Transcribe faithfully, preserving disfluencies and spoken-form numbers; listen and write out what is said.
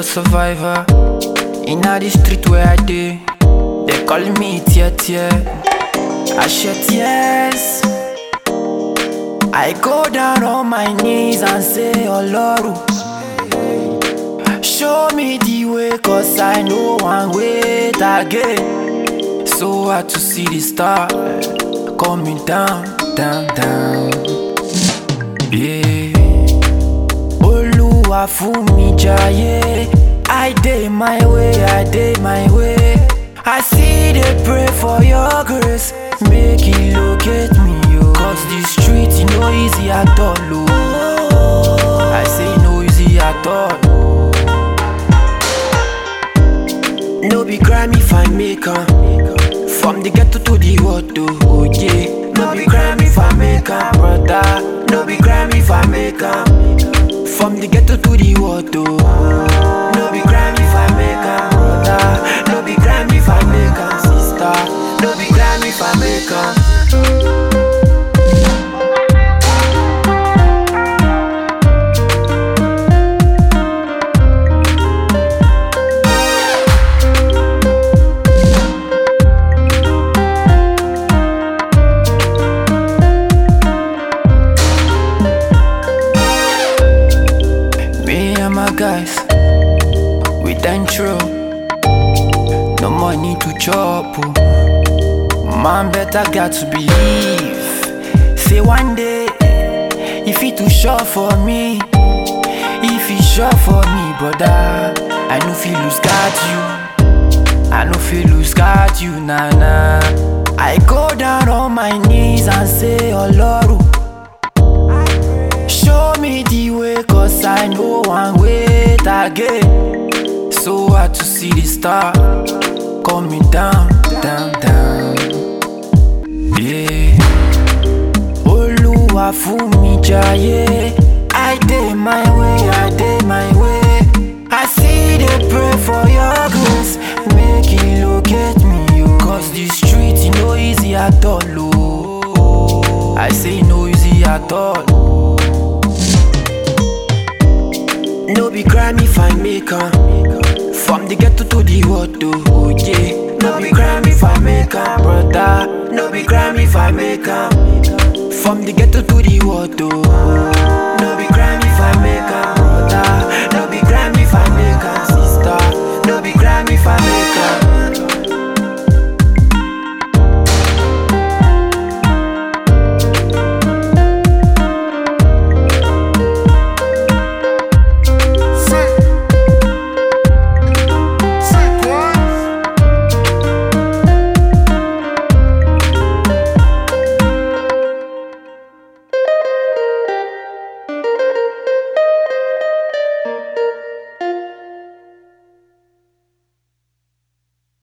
for survivor. In the street where I dey, they call me Tia Tia. I shed tears. I go down on my knees and say, oh Lord, show me the way, cause I know one wait again. So hard to see the star coming down, down, down. Yeah. Oluwa fún mi jayé. I dey my way, I dey my way. I see they pray for your grace, make it locate me, yo. Cause the street, you know, easy at all, oh. I say no easy at all. No be crime if I make am. From the ghetto to the world, oh yeah. No be crime if I make am, brother. No be crime if I make am. From the ghetto to the world, oh. No be crime if I make am, brother. No be crime if I make am, sister. No be crime if I make am. Guys, we done true. No money to chop, oh. Man better got to believe. Say one day, if it too short for me, if it's short for me, brother, I know feel lose guard you. I know feel lose guard you, nah nah. I go down on my knees and say, oh Lord, show me the way, cause I know one wait again. So hard to see the star coming down, down, down. Yeah. Oluwa fún mi jayé. I dey my way, I dey my way. I see they pray for your grace, make it locate me, yo. Cause the street, you know, easy at all, oh. I say no easy at all. No be crime if I make am. From the ghetto to the world, oh yeah. No be crime if I make am, brother. No be crime if I make am. From the ghetto to the world, oh. No be crime if I make am, brother. No be crime if I make am.